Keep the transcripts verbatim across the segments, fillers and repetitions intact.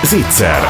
Zicser,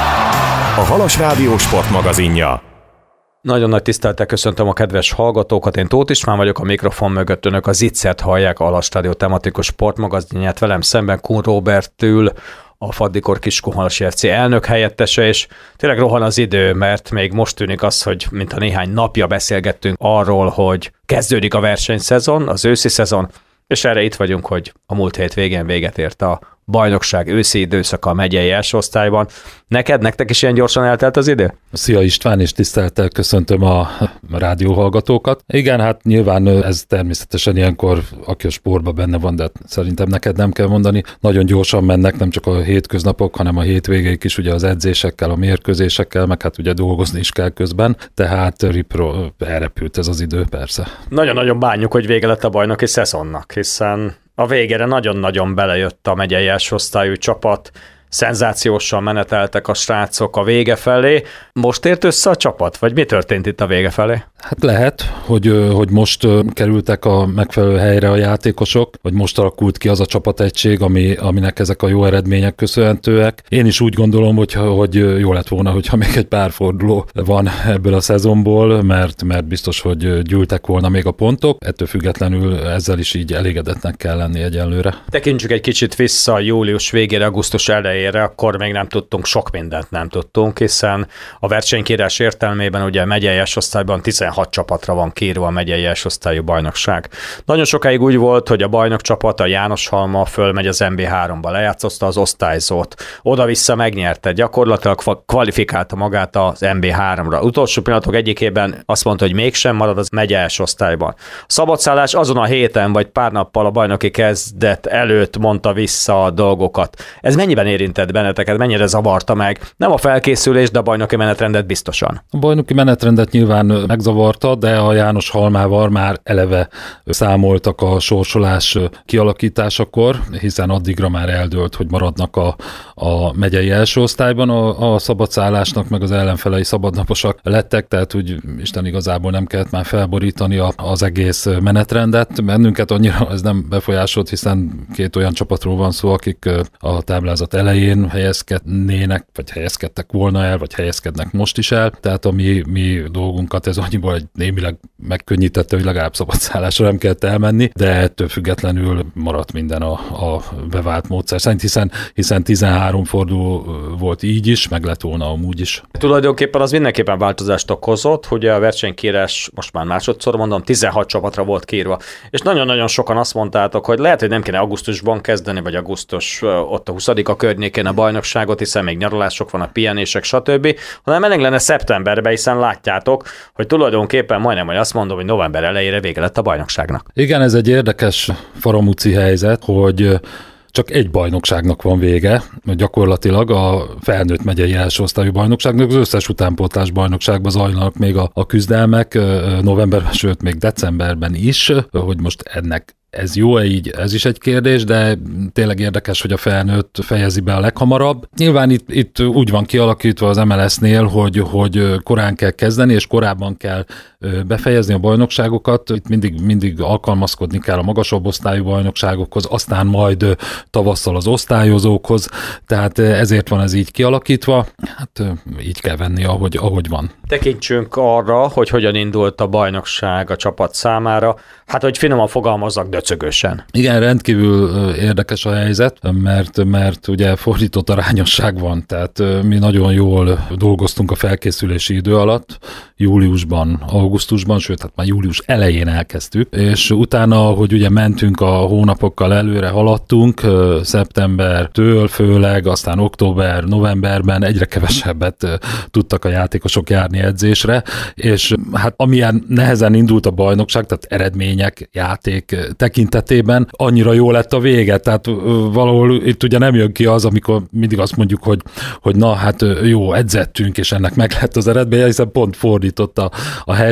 a Halas Rádió sportmagazinja. Nagyon nagy tisztelettel köszöntöm a kedves hallgatókat, én Tóth István vagyok, a mikrofon mögött önök a Zicsert hallják, a Halas Rádió tematikus sportmagazinját, velem szemben Kun Róbert ül, a Faddikor Kiskunhalasi ef cé elnök helyettese, és tényleg rohan az idő, mert még most tűnik az, hogy mintha néhány napja beszélgettünk arról, hogy kezdődik a versenyszezon, az őszi szezon, és erre itt vagyunk, hogy a múlt hét végén véget ért a bajnokság őszi időszaka a megyei első osztályban. Neked, nektek is ilyen gyorsan eltelt az idő? Szia István, és tisztelettel köszöntöm a rádióhallgatókat. Igen, hát nyilván ez természetesen ilyenkor, aki a sportban benne van, de szerintem neked nem kell mondani. Nagyon gyorsan mennek nem csak a hétköznapok, hanem a hétvégék is, ugye az edzésekkel, a mérkőzésekkel, meg hát ugye dolgozni is kell közben, tehát ripro elrepült ez az idő, persze. Nagyon-nagyon bánjuk, hogy vége lett a bajnoki szezonnak, hiszen a végére nagyon-nagyon belejött a megyei első osztályú csapat, szenzációsan meneteltek a srácok a vége felé. Most ért össze a csapat, vagy mi történt itt a vége felé? Hát lehet, hogy, hogy most kerültek a megfelelő helyre a játékosok, vagy most alakult ki az a csapategység, ami, aminek ezek a jó eredmények köszönhetőek. Én is úgy gondolom, hogy, hogy jó lett volna, hogyha még egy pár forduló van ebből a szezonból, mert, mert biztos, hogy gyűltek volna még a pontok. Ettől függetlenül ezzel is így elégedetnek kell lenni egyenlőre. Tekintsük egy kicsit vissza július végére, augusztus elejére, akkor még nem tudtunk, sok mindent nem tudtunk, hiszen a versenykírás értelmében ugye a megyei első osztályban tizenhat csapatra van kiírva a megyei első osztályú bajnokság. Nagyon sokáig úgy volt, hogy a bajnok csapat, a Jánoshalma fölmegy az em bé háromba, lejátszozta az osztályzót, oda-vissza megnyerte, gyakorlatilag kvalifikálta magát az em bé háromra. Utolsó pillanatok egyikében azt mondta, hogy mégsem marad az megyei első osztályban. A szabadszállás azon a héten, vagy pár nappal a bajnoki kezdet előtt mondta vissza a dolgokat. Ez mennyiben érintett benneteket, mennyire zavarta meg? Nem a felkészülés, de a bajnoki menetrendet biztosan. A bajnoki menetrendet nyilván megzavarta, de a Jánoshalmával már eleve számoltak a sorsolás kialakításakor, hiszen addigra már eldőlt, hogy maradnak a, a megyei első osztályban, a, a szabadszállásnak meg az ellenfelei szabadnaposak lettek, tehát úgy Isten igazából nem kellett már felborítani a, az egész menetrendet. Bennünket annyira ez nem befolyásolt, hiszen két olyan csapatról van szó, akik a táblázat elején helyezkednének, vagy helyezkedtek volna el, vagy helyezkednek most is el, tehát a mi, mi dolgunkat ez annyiból egy némileg megkönnyítette, hogy legalább szabadszállásra nem kellett elmenni, de ettől függetlenül maradt minden a, a bevált módszer szerint, hiszen, hiszen tizenhárom forduló volt így is, meg lett volna amúgy is. Tulajdonképpen az mindenképpen változást okozott, hogy a versenykírás, most már másodszor mondom, tizenhat csapatra volt kiírva, és nagyon-nagyon sokan azt mondtátok, hogy lehet, hogy nem kéne augusztusban kezdeni, vagy augusztus ott a huszadika környékén a bajnokságot, hiszen még nyaralások van, a pihenések, stb., hanem elég lenne szeptemberben, hiszen látjátok, hogy tulajdonképpen majdnem, hogy azt mondom, hogy november elejére vége lett a bajnokságnak. Igen, ez egy érdekes faramúci helyzet, hogy csak egy bajnokságnak van vége, gyakorlatilag a felnőtt megyei első osztályú bajnokságnak, az összes utánpótlás bajnokságban zajlanak még a, a küzdelmek novemberben, sőt még decemberben is, hogy most ennek ez jó-e így? Ez is egy kérdés, de tényleg érdekes, hogy a felnőtt fejezi be a leghamarabb. Nyilván itt, itt úgy van kialakítva az em el es-nél, hogy, hogy korán kell kezdeni, és korábban kell befejezni a bajnokságokat. Itt mindig, mindig alkalmazkodni kell a magasabb osztályú bajnokságokhoz, aztán majd tavasszal az osztályozókhoz, tehát ezért van ez így kialakítva. Hát így kell venni, ahogy, ahogy van. Tekintsünk arra, hogy hogyan indult a bajnokság a csapat számára. Hát, hogy finoman fogalmazzak, döcögösen. Igen, rendkívül érdekes a helyzet, mert, mert ugye fordított arányosság van, tehát mi nagyon jól dolgoztunk a felkészülési idő alatt, júliusban, augusztusban, sőt, hát már július elején elkezdtük, és utána, hogy ugye mentünk a hónapokkal előre, haladtunk, szeptembertől főleg, aztán október, novemberben egyre kevesebbet tudtak a játékosok járni edzésre, és hát amilyen nehezen indult a bajnokság, tehát eredmények, játék tekintetében annyira jó lett a vége, tehát valahol itt ugye nem jön ki az, amikor mindig azt mondjuk, hogy, hogy na hát jó, edzettünk, és ennek meg lett az eredménye, hiszen pont fordított a, a helyzet,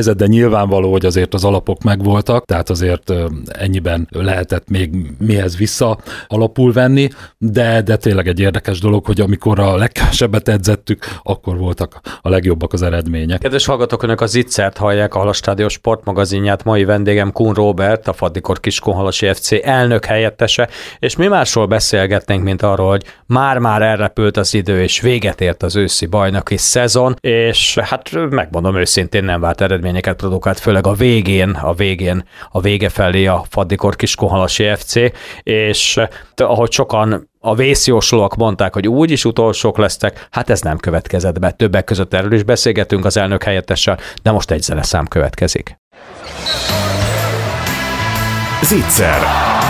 helyzet, de nyilvánvaló, hogy azért az alapok megvoltak, tehát azért ennyiben lehetett még mihez vissza alapul venni, de, de tényleg egy érdekes dolog, hogy amikor a legkevesebbet edzettük, akkor voltak a legjobbak az eredmények. Kedves hallgatók, önök a Zicsert hallják, a Halas Rádió sportmagazinját. Mai vendégem Kun Róbert, a Faddikor Kiskunhalasi ef cé elnök helyettese, és mi másról beszélgetnénk, mint arról, hogy már-már elrepült az idő, és véget ért az őszi bajnoki szezon, és hát megmondom őszintén, nem várt eredményeket produkált, főleg a végén, a végén, a vége felé a Faddikor Kiskunhalasi ef cé, és ahogy sokan a vészjóslóak mondták, hogy úgyis utolsók lesztek, hát ez nem következett be. Többek között erről is beszélgetünk az elnök helyettessel, de most egy zeneszám következik. Zicser,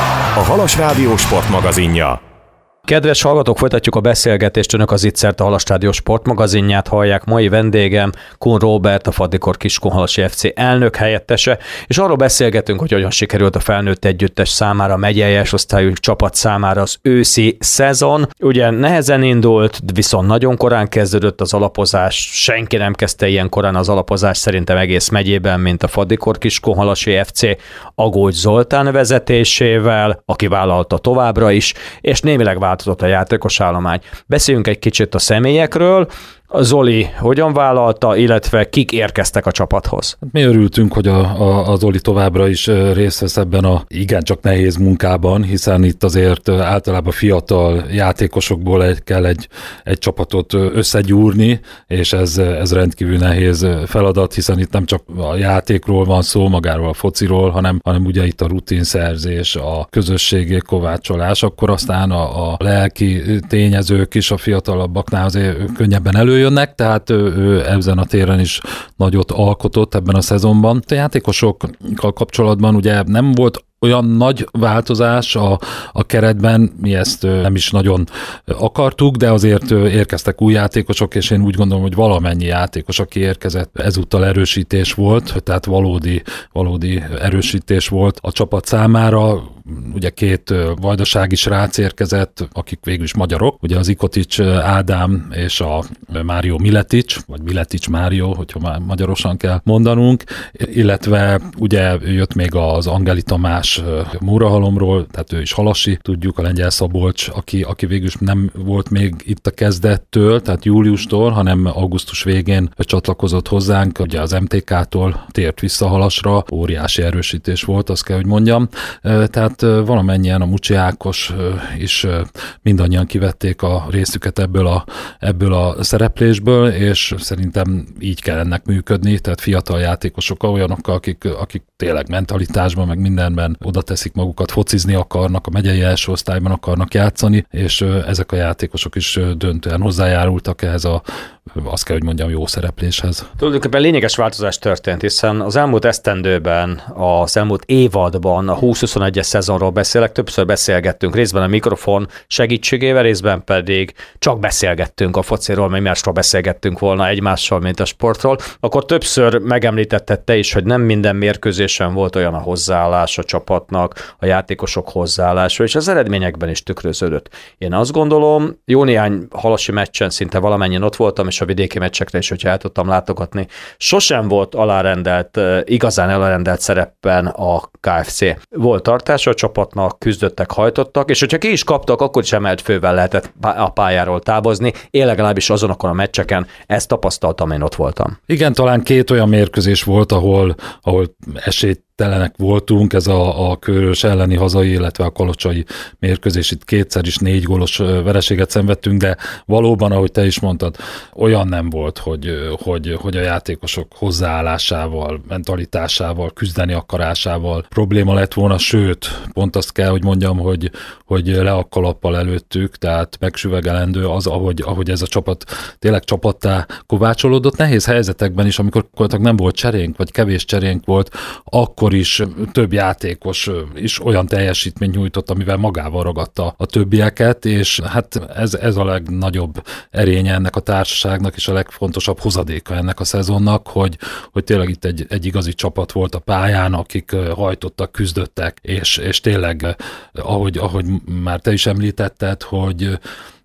a Halas Rádió sportmagazinja. Kedves hallgatók, folytatjuk a beszélgetést, önök az Zicsert, a Halas Rádió sportmagazinját hallják. Mai vendégem Kun Róbert, a Faddikor Kiskunhalasi ef cé elnök helyettese, és arról beszélgetünk, hogy hogyan sikerült a felnőtt együttes számára, a megyei első-osztályú csapat számára az őszi szezon. Ugye nehezen indult, viszont nagyon korán kezdődött az alapozás, senki nem kezdte ilyen korán az alapozás szerintem egész megyében, mint a Faddikor Kiskunhalasi ef cé Agócs Zoltán vezetésével, aki vállalta továbbra is, és némileg változott a játékos állomány. Beszéljünk egy kicsit a személyekről. Zoli hogyan vállalta, illetve kik érkeztek a csapathoz? Mi örültünk, hogy a, a, a Zoli továbbra is részt vesz ebben a igencsak nehéz munkában, hiszen itt azért általában fiatal játékosokból egy, kell egy, egy csapatot összegyúrni, és ez, ez rendkívül nehéz feladat, hiszen itt nem csak a játékról van szó, magáról a fociról, hanem, hanem ugye itt a rutinszerzés, a közösségi kovácsolás, akkor aztán a, a lelki tényezők is a fiatalabbaknál azért könnyebben elő jönnek, tehát ő, ő ezen a téren is nagyot alkotott ebben a szezonban. A játékosokkal kapcsolatban ugye nem volt olyan nagy változás a, a keretben, mi ezt nem is nagyon akartuk, de azért érkeztek új játékosok, és én úgy gondolom, hogy valamennyi játékos, aki érkezett, ezúttal erősítés volt, tehát valódi, valódi erősítés volt a csapat számára. Ugye két vajdasági srác érkezett, akik végül is magyarok, ugye az Ikotics Ádám és a Mário Miletics, vagy Miletics Mário, hogyha már magyarosan kell mondanunk, illetve ugye jött még az Angeli Tamás Mórahalomról, tehát ő is halasi, tudjuk, a Lengyel Szabolcs, aki, aki végül is nem volt még itt a kezdettől, tehát júliustól, hanem augusztus végén csatlakozott hozzánk, ugye az em té ká-tól tért vissza Halasra, óriási erősítés volt, azt kell, hogy mondjam. Tehát valamennyien, a Mucsi Ákos is mindannyian kivették a részüket ebből a, ebből a szereplésből, és szerintem így kell ennek működni, tehát fiatal játékosok, olyanokkal, akik, akik tényleg mentalitásban, meg mindenben oda teszik magukat, focizni akarnak, a megyei első osztályban akarnak játszani, és ezek a játékosok is döntően hozzájárultak ehhez a, azt kell, hogy mondjam, jó szerepléshez. Tulajdonképpen lényeges változás történt, hiszen az elmúlt esztendőben, az elmúlt évadban, a húsz-huszonegyes szezonról beszélek, többször beszélgettünk, részben a mikrofon segítségével, részben pedig csak beszélgettünk a fociról, még másról beszélgettünk volna egymással, mint a sportról. Akkor többször megemlítetted te is, hogy nem minden mérkőzésen volt olyan a hozzáállás a csapatnak, a játékosok hozzáállása, és az eredményekben is tükröződött. Én azt gondolom, jó néhány halasi meccsen szinte valamennyien ott voltam, és a vidéki meccsekre is, hogyha el tudtam látogatni. Sosem volt alárendelt, igazán alárendelt szerepben a ká ef cé. Volt tartása a csapatnak, küzdöttek, hajtottak, és hogyha ki is kaptak, akkor is emelt fővel lehetett a pályáról távozni. Én legalábbis azonokon a meccseken ezt tapasztaltam, én ott voltam. Igen, talán két olyan mérkőzés volt, ahol, ahol esélyt telenek voltunk, ez a, a Körös elleni hazai, illetve a kalocsai mérkőzés, itt kétszer is négy gólos vereséget szenvedtünk, de valóban, ahogy te is mondtad, olyan nem volt, hogy, hogy, hogy a játékosok hozzáállásával, mentalitásával, küzdeni akarásával probléma lett volna, sőt, pont azt kell, hogy mondjam, hogy, hogy le a kalappal előttük, tehát megsüvegelendő az, ahogy, ahogy ez a csapat tényleg csapattá kovácsolódott. Nehéz helyzetekben is, amikor nem volt cserénk, vagy kevés cserénk volt, akkor is több játékos is olyan teljesítményt nyújtott, amivel magával ragadta a többieket, és hát ez, ez a legnagyobb erénye ennek a társaságnak, és a legfontosabb hozadéka ennek a szezonnak, hogy, hogy tényleg itt egy, egy igazi csapat volt a pályán, akik hajtottak, küzdöttek, és, és tényleg, ahogy, ahogy már te is említetted, hogy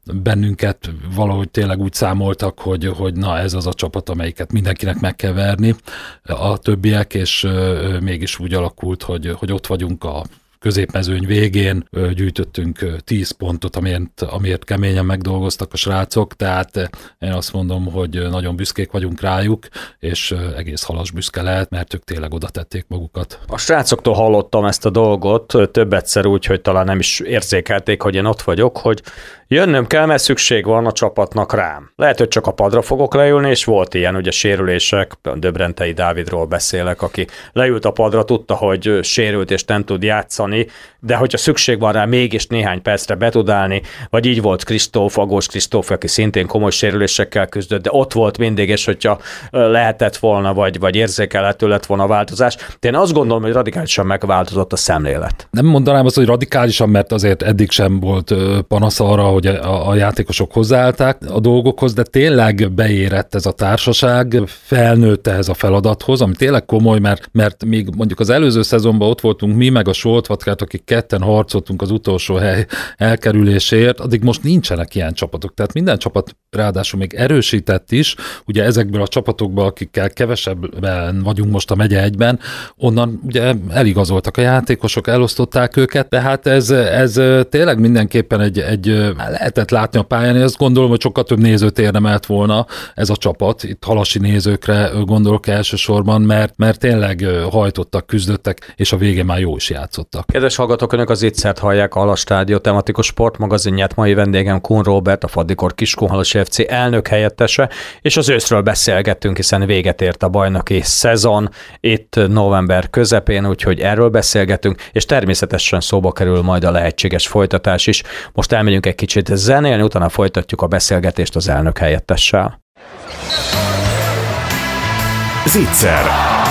bennünket valahogy tényleg úgy számoltak, hogy, hogy na ez az a csapat, amelyiket mindenkinek meg kell verni a többiek, és mégis úgy alakult, hogy, hogy ott vagyunk a középmezőny végén, gyűjtöttünk tíz pontot, amiért, amiért keményen megdolgoztak a srácok, tehát én azt mondom, hogy nagyon büszkék vagyunk rájuk, és egész halas büszke lehet, mert ők tényleg oda tették magukat. A srácoktól hallottam ezt a dolgot több egyszer úgy, hogy talán nem is érzékelték, hogy én ott vagyok, hogy jönnöm kell, mert szükség van a csapatnak rám. Lehet, hogy csak a padra fogok leülni, és volt ilyen, ugye sérülések, Döbrentei Dávidról beszélek, aki leült a padra, tudta, hogy sérült és nem tud játszani, de hogyha szükség van rá, mégis néhány percre be tud állni, vagy így volt Kristóf, Agós Kristóf, aki szintén komoly sérülésekkel küzdött, de ott volt mindig, és hogyha lehetett volna, vagy, vagy érzékelhető lett volna a változás. De én azt gondolom, hogy radikálisan megváltozott a szemlélet. Nem mondanám azt, hogy radikálisan, mert azért eddig sem volt panasz arra, hogy a, a játékosok hozzáállták a dolgokhoz, de tényleg beérett ez a társaság, felnőtt ehhez a feladathoz, ami tényleg komoly, mert, mert még mondjuk az előző szezonban ott voltunk mi, meg a Soltvatkát, akik ketten harcoltunk az utolsó hely elkerülésért, addig most nincsenek ilyen csapatok. Tehát minden csapat ráadásul még erősített is, ugye ezekből a csapatokból, akikkel kevesebben vagyunk most a megye egyben, onnan ugye eligazoltak a játékosok, elosztották őket, tehát ez, ez tényleg mindenképpen egy, egy lehetett látni a pályán, én azt gondolom, hogy sokkal több nézőt érdemelt volna ez a csapat, itt halasi nézőkre gondolok elsősorban, mert, mert tényleg hajtottak, küzdöttek, és a végén már jó is játszottak. Kedves hallgatók, önök az Ittszert hallják, a Halas Rádió tematikus sportmagazinját, mai vendégem Kun Róbert, a Faddikor Kiskunhalasi ef cé elnök helyettese, és az őszről beszélgettünk, hiszen véget ért a bajnoki szezon itt november közepén, úgyhogy erről beszélgetünk, és természetesen szóba kerül majd a lehetséges folytatás is. Most elmegyünk egy kicsit zenélni, utána folytatjuk a beszélgetést az elnök helyettessel. Zicser,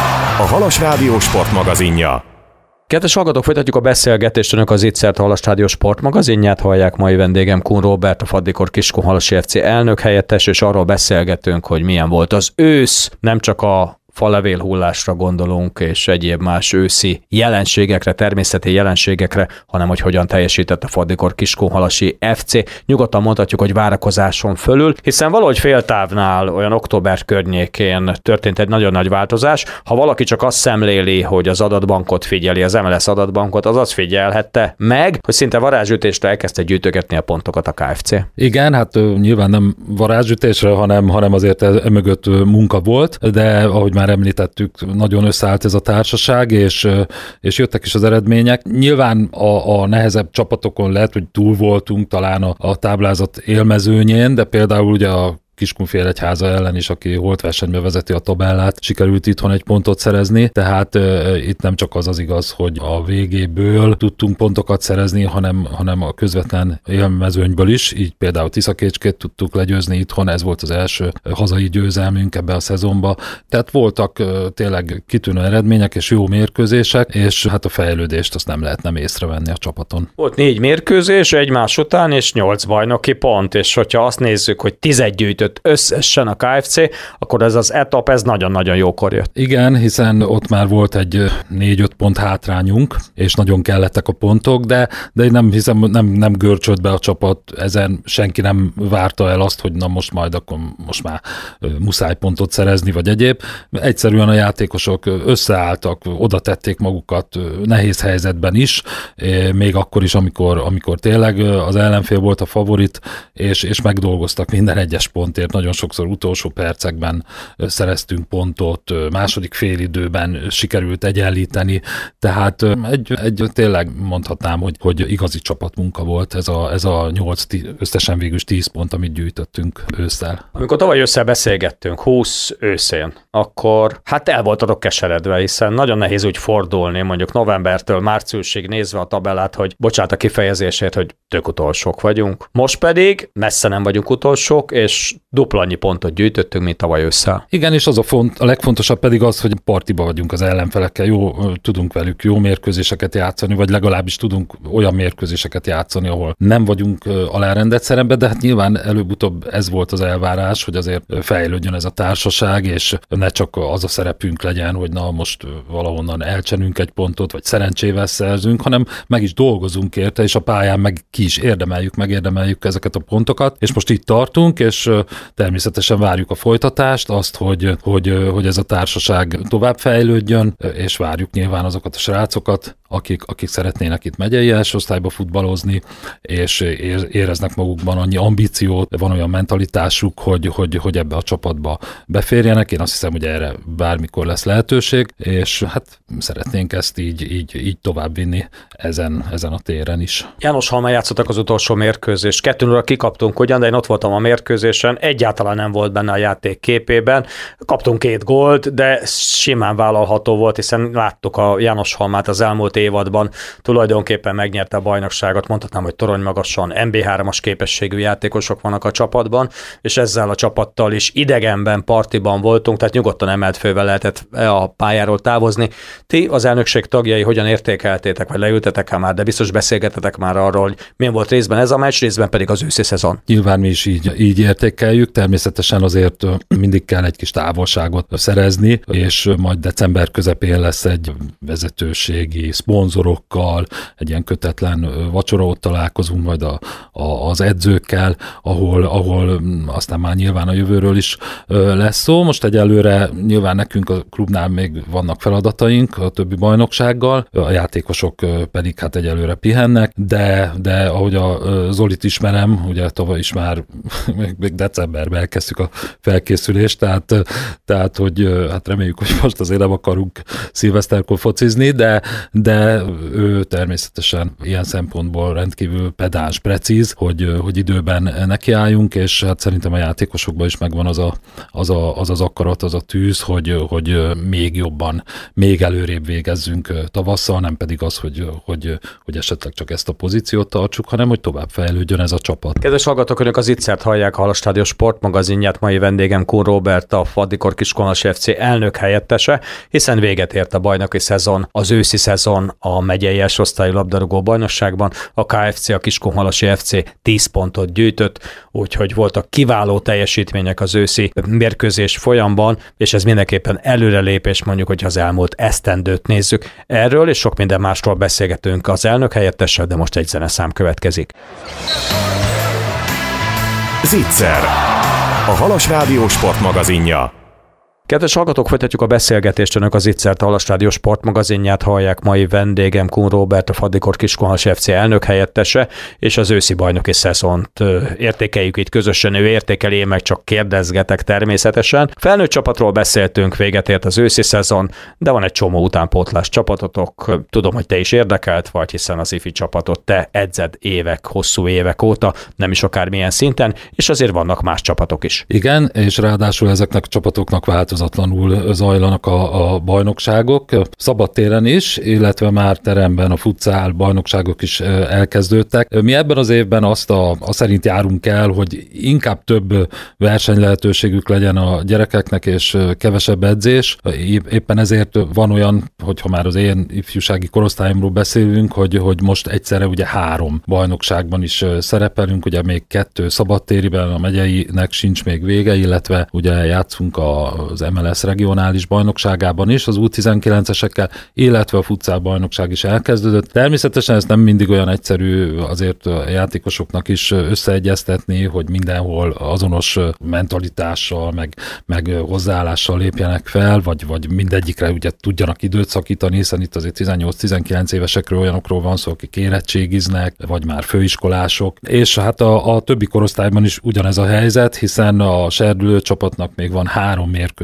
a Halas Rádió sportmagazinja. Kedves hallgatók, folytatjuk a beszélgetést, önök az Ittszert, a Halas Rádió sportmagazinját hallják, mai vendégem Kun Róbert, a Faddikor Kiskunhalasi ef cé elnök helyettes, és arról beszélgetünk, hogy milyen volt az ősz, nem csak a falevélhullásra gondolunk, és egyéb más őszi jelenségekre, természeti jelenségekre, hanem hogy hogyan teljesített a Faddikor Kiskunhalasi ef cé. Nyugodtan mondhatjuk, hogy várakozáson fölül, hiszen valahogy féltávnál, olyan október környékén történt egy nagyon nagy változás. Ha valaki csak azt szemléli, hogy az adatbankot figyeli, az em el es adatbankot, az azt figyelhette meg, hogy szinte varázsütésre elkezdte gyűjtögetni a pontokat a ká ef cé. Igen, hát nyilván nem varázsütésre, hanem, hanem azért emögött munka volt, de ahogy már már említettük, nagyon összeállt ez a társaság, és, és jöttek is az eredmények. Nyilván a, a nehezebb csapatokon lehet, hogy túl voltunk talán a, a táblázat élmezőnyén, de például ugye a Kiskunfélegyháza ellen is, aki holtversenybe vezeti a tabellát, sikerült itthon egy pontot szerezni, tehát e, itt nem csak az az igaz, hogy a végéből tudtunk pontokat szerezni, hanem, hanem a közvetlen élmezőnyből is, így például Tiszakécskét tudtuk legyőzni itthon, ez volt az első hazai győzelmünk ebbe a szezonba, tehát voltak e, tényleg kitűnő eredmények és jó mérkőzések, és hát a fejlődést azt nem lehet nem észrevenni a csapaton. Volt négy mérkőzés egymás után, és nyolc bajnoki pont, és hogyha azt nézzük, hogy tizegy gyűjtött összesen a ká ef cé, akkor ez az etap, ez nagyon-nagyon jókor jött. Igen, hiszen ott már volt egy négy-öt pont hátrányunk, és nagyon kellettek a pontok, de, de én nem hiszem, nem, nem görcsölt be a csapat, ezen senki nem várta el azt, hogy na most majd akkor most már muszáj pontot szerezni, vagy egyéb. Egyszerűen a játékosok összeálltak, oda tették magukat nehéz helyzetben is, még akkor is, amikor, amikor tényleg az ellenfél volt a favorit, és, és megdolgoztak minden egyes pont. Nagyon sokszor utolsó percekben szereztünk pontot, második félidőben sikerült egyenlíteni, tehát egy, egy tényleg mondhatnám, hogy, hogy igazi csapatmunka volt ez a, ez a nyolc, összesen végül tíz pont, amit gyűjtöttünk ősszel. Amikor tavaly ősszel beszélgettünk, húsz őszén, akkor hát el voltatok keseredve, hiszen nagyon nehéz úgy fordulni, mondjuk novembertől márciusig nézve a tabellát, hogy bocsánat a kifejezésért, hogy tök utolsók vagyunk. Most pedig messze nem vagyunk utolsók, és dupla annyi pontot gyűjtöttünk, mint tavaly ősszel. Igen, és az a, font, a legfontosabb pedig az, hogy partiba vagyunk az ellenfelekkel, jó, tudunk velük jó mérkőzéseket játszani, vagy legalábbis tudunk olyan mérkőzéseket játszani, ahol nem vagyunk alárendelt szerepben, de hát nyilván előbb-utóbb ez volt az elvárás, hogy azért fejlődjön ez a társaság, és ne csak az a szerepünk legyen, hogy na most valahonnan elcsenünk egy pontot, vagy szerencsével szerzünk, hanem meg is dolgozunk érte, és a pályán meg ki is érdemeljük, megérdemeljük ezeket a pontokat, és most itt tartunk, és természetesen várjuk a folytatást, azt, hogy, hogy, hogy ez a társaság tovább fejlődjön, és várjuk nyilván azokat a srácokat, akik, akik szeretnének itt megyei első osztályba futballozni, és éreznek magukban annyi ambíciót, van olyan mentalitásuk, hogy, hogy, hogy ebbe a csapatba beférjenek. Én azt hiszem, hogy erre bármikor lesz lehetőség, és hát szeretnénk ezt így, így, így továbbvinni ezen, ezen a téren is. Jánoshalmán játszottak az utolsó mérkőzést. Kettő óra kikaptunk ugyan, de én ott voltam a mérkőzésen, egyáltalán nem volt benne a játék képében. Kaptunk két gólt, de simán vállalható volt, hiszen láttuk a Jánoshalmát az elmúlt évadban, tulajdonképpen megnyerte a bajnokságot, mondhatnám, hogy torony magasan em bé hármas képességű játékosok vannak a csapatban, és ezzel a csapattal is idegenben, partiban voltunk, tehát nyugodtan emelt fővel lehetett a pályáról távozni. Ti, az elnökség tagjai, hogyan értékeltétek, vagy leültetek el már, de biztos beszélgetetek már arról, hogy milyen volt részben ez a meccs, részben pedig az őszi szezon. Nyilván mi is így, így értékeljük, természetesen azért mindig kell egy kis távolságot szerezni, és majd december közepén lesz egy vezetőségi szponzorokkal, egy ilyen kötetlen vacsora, ott találkozunk majd a, a, az edzőkkel, ahol, ahol aztán már nyilván a jövőről is lesz szó. Most egyelőre nyilván nekünk a klubnál még vannak feladataink a többi bajnoksággal, a játékosok pedig hát egyelőre pihennek, de, de ahogy a Zolit ismerem, ugye tavaly is már még decemberben elkezdtük a felkészülést, tehát, tehát hogy hát reméljük, hogy most azért nem akarunk szilveszterkor focizni, de, de ő természetesen ilyen szempontból rendkívül pedáns, precíz, hogy, hogy időben nekiálljunk, és hát szerintem a játékosokban is megvan az a, az, a, az, az akarat, az a tűz, hogy, hogy még jobban, még előrébb végezzünk tavasszal, nem pedig az, hogy, hogy, hogy esetleg csak ezt a pozíciót tartsuk, hanem hogy tovább fejlődjön ez a csapat. Kedves hallgatók, önök az Ittszert hallják, a Halas Rádió sportmagazinját, mai vendégem Kun Róbert, a Fadikor Kiskunhalasi ef cé elnök helyettese, hiszen véget ért a bajnoki szezon, az őszi szezon a megyei első osztályú labdarúgó bajnokságban, a ká ef cé, a Kiskunhalasi ef cé tíz pontot gyűjtött, úgyhogy voltak kiváló teljesítmények az őszi mérkőzés folyamban, és ez mindenképpen előrelépés, mondjuk, hogy az elmúlt esztendőt nézzük. Erről és sok minden másról beszélgetünk az elnök helyettessel, de most egy zeneszám következik. Zicser, a Halas Rádió sportmagazinja. Kedves hallgatók, folytatjuk a beszélgetést, önök az Ittszert, a Halas Rádió sportmagazinját hallják, mai vendégem Kun Róbert, a Fadikor Kiskunhalasi ef cé elnök helyettese, és az őszi bajnoki szezont értékeljük itt közösen, ő értékeli, én meg csak kérdezgetek természetesen. Felnőtt csapatról beszéltünk, véget ért az őszi szezon, de van egy csomó utánpótlás csapatotok, tudom, hogy te is érdekelt vagy, hiszen az ifi csapatot te edzed évek, hosszú évek óta, nem is akármilyen szinten, és azért vannak más csapatok is. Igen, és ráadásul ezeknek a csapatoknak változatlanul zajlanak a, a bajnokságok, szabadtéren is, illetve már teremben a futsal bajnokságok is elkezdődtek. Mi ebben az évben azt a, a szerint járunk el, hogy inkább több versenylehetőségük legyen a gyerekeknek, és kevesebb edzés. Éppen ezért van olyan, hogyha már az én ifjúsági korosztályomról beszélünk, hogy, hogy most egyszerre ugye három bajnokságban is szerepelünk, ugye még kettő szabadtériben, a megyeinek sincs még vége, illetve ugye játszunk az em el es regionális bajnokságában is, az U tizenkilencesekkel, illetve a futsal bajnokság is elkezdődött. Természetesen ez nem mindig olyan egyszerű azért a játékosoknak is összeegyeztetni, hogy mindenhol azonos mentalitással, meg, meg hozzáállással lépjenek fel, vagy, vagy mindegyikre ugye tudjanak időt szakítani, hiszen itt azért tizennyolc-tizenkilenc évesekről, olyanokról van szó, akik érettségiznek, vagy már főiskolások. És hát a, a többi korosztályban is ugyanez a helyzet, hiszen a serdülő csapatnak még van három mérkőzés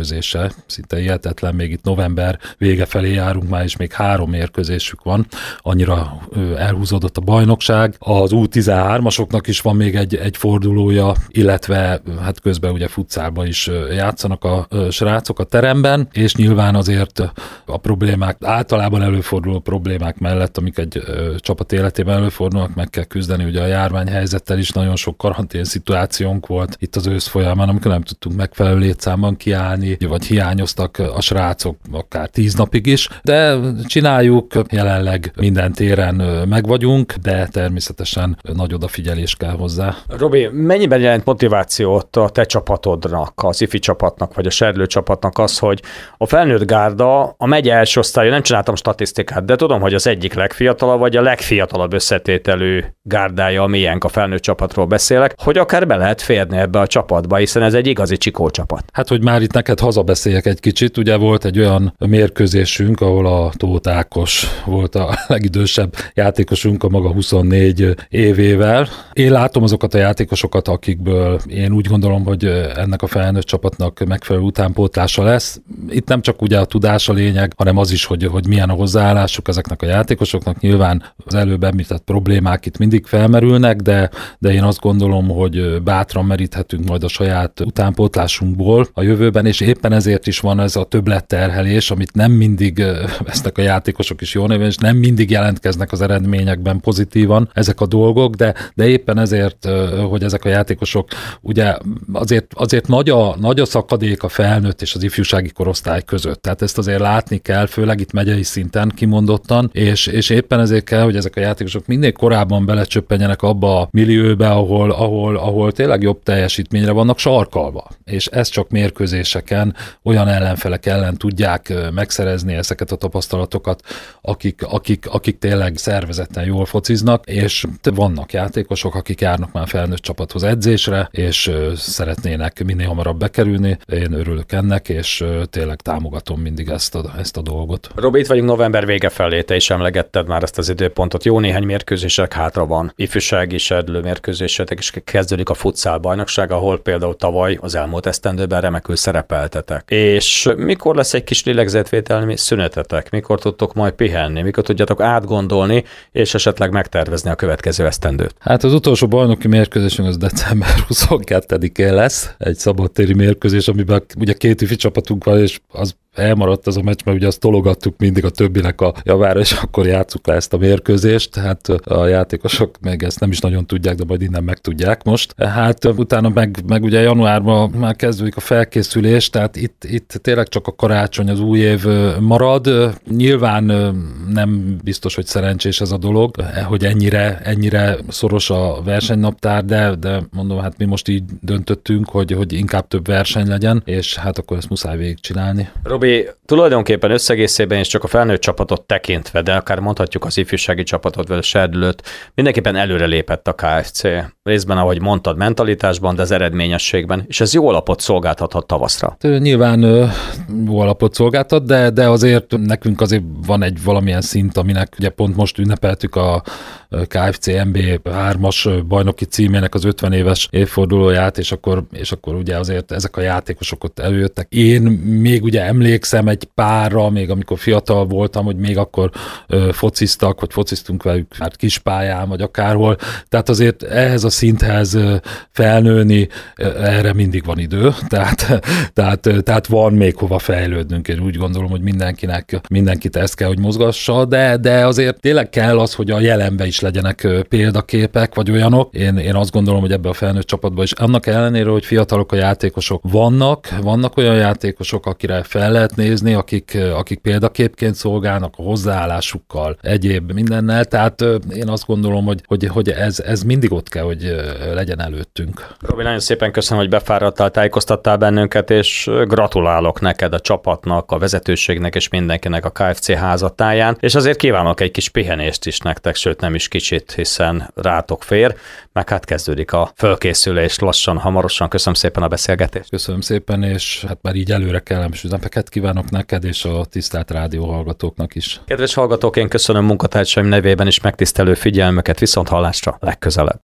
mérkőzése. Szinte hihetetlen, még itt november vége felé járunk már, és még három mérkőzésük van. Annyira elhúzódott a bajnokság. Az U tizenhármasoknak is van még egy, egy fordulója, illetve hát közben ugye futszálba is játszanak a srácok a teremben, és nyilván azért a problémák, általában előforduló problémák mellett, amik egy csapat életében előfordulnak, meg kell küzdeni. Ugye a járványhelyzettel is nagyon sok karantén szituációnk volt itt az ősz folyamán, amikor nem tudtunk megfelelő létszámban kiállni, vagy hiányoztak a srácok akár tíz napig is, de csináljuk, jelenleg minden téren meg vagyunk, de természetesen nagy odafigyelés kell hozzá. Robi, mennyiben jelent motivációt a te csapatodnak, az ifi csapatnak, vagy a Serdlő csapatnak az, hogy a felnőtt gárda, a megye első osztálya, nem csináltam statisztikát, de tudom, hogy az egyik legfiatalabb, vagy a legfiatalabb összetételű gárdája, amilyen a felnőtt csapatról beszélek, hogy akár be lehet férni ebbe a csapatba, hiszen ez egy igazi csikó csapat. Hát, hogy már itt neked hazabeszéljek egy kicsit, ugye volt egy olyan mérkőzésünk, ahol a Tóth Ákos volt a legidősebb játékosunk a maga huszonnégy évével. Én látom azokat a játékosokat, akikből én úgy gondolom, hogy ennek a felnőtt csapatnak megfelelő utánpótlása lesz. Itt nem csak ugye a tudás a lényeg, hanem az is, hogy, hogy milyen a hozzáállásuk ezeknek a játékosoknak. Nyilván az előbb említett problémák itt mindig felmerülnek, de, de én azt gondolom, hogy bátran meríthetünk majd a saját utánpótlásunkból a jövőben, és éppen ezért is van ez a többletterhelés, amit nem mindig vesznek a játékosok is jó néven, és nem mindig jelentkeznek az eredményekben pozitívan ezek a dolgok, de, de éppen ezért, hogy ezek a játékosok, ugye azért, azért nagy, a, nagy a szakadék a felnőtt és az ifjúsági korosztály között. Tehát ezt azért látni kell, főleg itt megyei szinten kimondottan, és, és éppen ezért kell, hogy ezek a játékosok minél korábban belecsöppenjenek abba a millióbe, ahol, ahol, ahol tényleg jobb teljesítményre vannak sarkalva. És ez csak mérkőzéseken olyan ellenfelek ellen tudják megszerezni ezeket a tapasztalatokat, akik, akik, akik tényleg szervezetten jól fociznak, és vannak játékosok, akik járnak már felnőtt csapathoz edzésre, és szeretnének minél hamarabb bekerülni. Én örülök ennek, és tényleg támogatom mindig ezt a, ezt a dolgot. Robi, itt vagyunk november vége felé, te is emlegetted már ezt az időpontot. Jó néhány mérkőzések hátra van. Ifjúsági Serdlő mérkőzésetek, és kezdődik a futszál bajnokság, ahol például tavaly az elmúlt esztendőben remekül szerepeltetek. És mikor lesz egy kis lélegzetvételmi szünetetek? Mikor tudtok majd pihenni? Mikor tudjátok átgondolni, és esetleg megtervezni a következő esztendőt? Hát az utolsó bajnoki mérkőzésünk az december huszonkettedikén lesz, egy szabadtéri mérkőzés, amiben ugye két ifi csapatunk van, és az elmaradt az a meccs, mert ugye azt tologattuk mindig a többinek a javára, és akkor játsszuk le ezt a mérkőzést. Hát a játékosok meg ezt nem is nagyon tudják, de majd innen megtudják most. Hát utána meg, meg ugye januárban már kezdődik a felkészülés, tehát itt, itt tényleg csak a karácsony, az új év marad. Nyilván nem biztos, hogy szerencsés ez a dolog, hogy ennyire, ennyire szoros a versenynaptár, de, de mondom, hát mi most így döntöttünk, hogy, hogy inkább több verseny legyen, és hát akkor ezt muszáj végigcsinálni. Robi, tulajdonképpen összegészében is csak a felnőtt csapatot tekintve, de akár mondhatjuk az ifjúsági csapatot, vagy a Serdlőt, mindenképpen előre lépett a ká ef cé. Részben, ahogy mondtad, mentalitásban, de az eredményességben, és ez jó alapot szolgáltathat tavaszra. Nyilván jó alapot szolgáltat, de, de azért nekünk azért van egy valamilyen szint, aminek ugye pont most ünnepeltük a ká ef cé em bé hármas bajnoki címének az ötven éves évfordulóját, és akkor, és akkor ugye azért ezek a játékosok ott előjöttek. Én még ugye emlékszem egy párra, még amikor fiatal voltam, hogy még akkor ö, fociztak, vagy fociztunk velük hát kispályán, vagy akárhol. Tehát azért ehhez a szinthez ö, felnőni, ö, erre mindig van idő. Tehát, tehát, ö, tehát van még hova fejlődnünk. Én úgy gondolom, hogy mindenkinek, mindenkit ezt kell, hogy mozgassa, de, de azért tényleg kell az, hogy a jelenben is legyenek ö, példaképek, vagy olyanok. Én, én azt gondolom, hogy ebbe a felnőtt csapatban is annak ellenére, hogy fiatalok a játékosok vannak, vannak olyan játékosok, akire fel lehet nézni, akik, akik példaképként szolgálnak a hozzáállásukkal, egyéb mindennel, tehát én azt gondolom, hogy, hogy, hogy ez, ez mindig ott kell, hogy legyen előttünk. Robi, nagyon szépen köszönöm, hogy befáradtál, tájékoztattál bennünket, és gratulálok neked, a csapatnak, a vezetőségnek és mindenkinek a ká ef cé házatáján, és azért kívánok egy kis pihenést is nektek, sőt nem is kicsit, hiszen rátok fér, meg hát kezdődik a fölkészülés lassan, hamarosan. Köszönöm szépen a beszélgetést. Köszönöm szépen, és hát már így előre kellemes ünnepeket kívánok neked és a tisztelt rádió hallgatóknak is. Kedves hallgatók, én köszönöm munkatársaim nevében is megtisztelő figyelmüket, viszont hallásra legközelebb.